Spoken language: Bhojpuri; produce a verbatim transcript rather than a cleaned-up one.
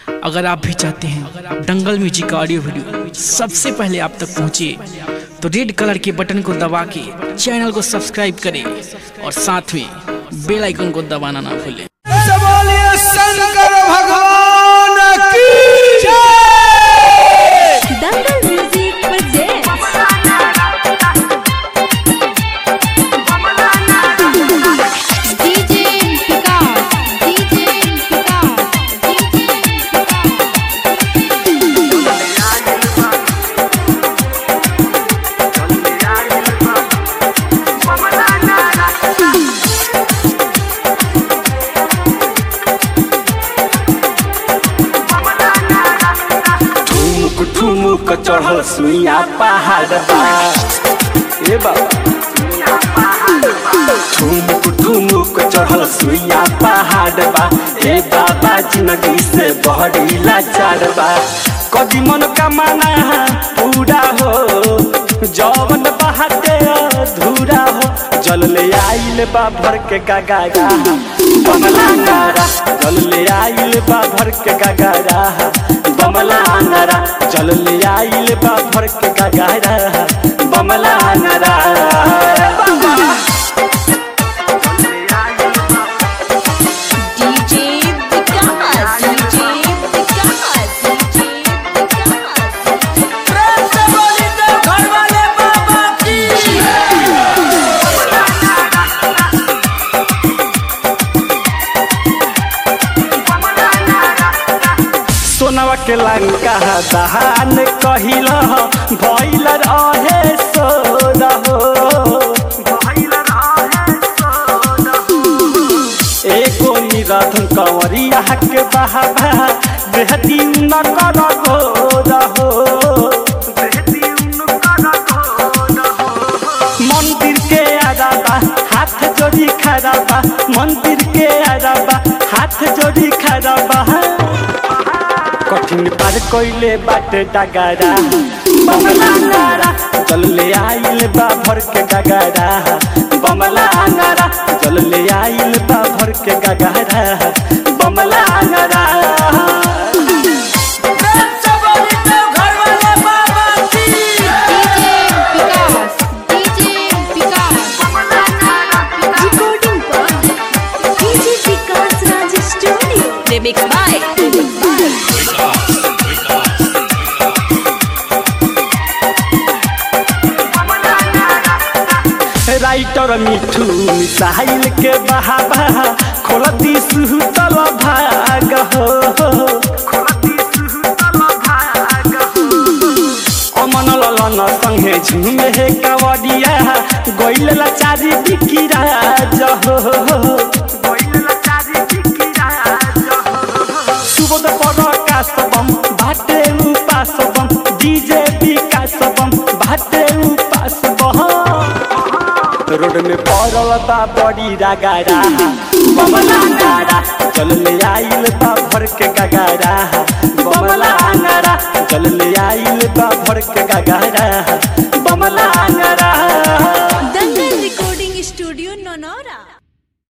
अगर आप भी चाहते हैं दंगल म्यूजिक का ऑडियो वीडियो सबसे पहले आप तक पहुंचे तो रेड कलर के बटन को दबा के चैनल को सब्सक्राइब करें और साथ में बेल आइकन को दबाना ना भूलें। शंकर भगवान की Dangal music presents DJ Vikas DJ Vikas ठुमुक चढ़ल सुइया पहाड़ बा ए बाबा ठुमुक ठुमुक चढ़ल सुइया पहाड़ बा ए बाबा जिंदगी से बहरी लाचार बा कदी मन का माना पूरा हो जवन बहाते अधूरा हो जल ले आइल बा भर के गगारा बमला नारा जल ले आइल बा भर के गगारा बमला नारा चल ले आइल बा भर के गगारा बमला नारा DJ Vikas DJ Vikas DJ घर वाले बाबा की सोनवा के लंका दहान कहिल भइल रहे सोद हो एगो निराधन कंवरिया के बहावा बेहती न कर गोद हो मंदिर के आराबा हाथ जोड़ी खराबा मंदिर के आराबा हाथ जोड़ी खराबा कठिन पार कोइले बाटे डगारा बमला नारा चल ले आइल बा भर के गगारा बमला नारा चल ले आइल बा भर के गगारा बमला नारा घर वाले बाबा की विकास डीजे विकास रिकॉर्डिंग पर DJ Vikas Raj studio remix by writer Mithu missile के बहावा खोलती सुतल भाग हो अमन ललन संगे झुमे हे कावड़िया गइल लाचारी बिकिरा जहो सुबोध प्रकाश बम बाटे उपास बम डीजे विकास बम बाटे उपास बम रोड में पड़ल बा बड़ी रगारा बमला नारा चल ले आइल बा भर के गगारा बमला नारा चल ले आइल बा भर के गगारा